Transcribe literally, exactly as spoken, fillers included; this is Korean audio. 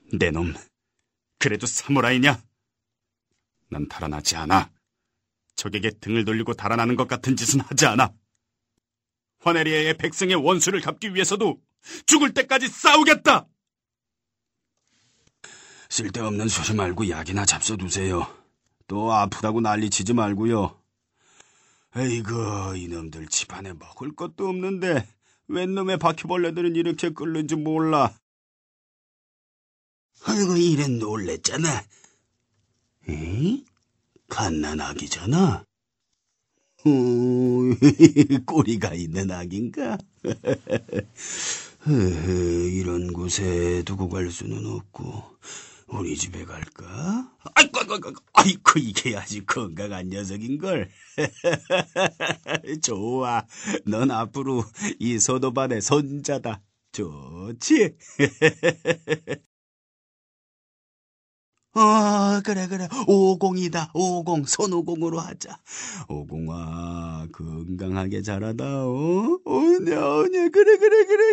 내 놈, 그래도 사무라이냐? 난 달아나지 않아. 적에게 등을 돌리고 달아나는 것 같은 짓은 하지 않아. 화네리아의 백성의 원수를 갚기 위해서도 죽을 때까지 싸우겠다. 쓸데없는 소리 말고 약이나 잡숴두세요. 또 아프다고 난리치지 말고요. 에이구, 이놈들 집안에 먹을 것도 없는데 웬 놈의 바퀴벌레들은 이렇게 끓는지 몰라. 아이고, 이래 놀랬잖아. 에? 갓난아기잖아. 어, 꼬리가 있는 아기인가? 이런 곳에 두고 갈 수는 없고 우리 집에 갈까? 아이고, 아이고, 아이고, 이게 아주 건강한 녀석인걸. 좋아, 넌 앞으로 이 소도반의 손자다. 좋지? 어, 그래, 그래. 오공이다. 오공. 손오공으로 하자. 오공아, 건강하게 자라다. 어? 오냐, 오냐. 그래, 그래, 그래.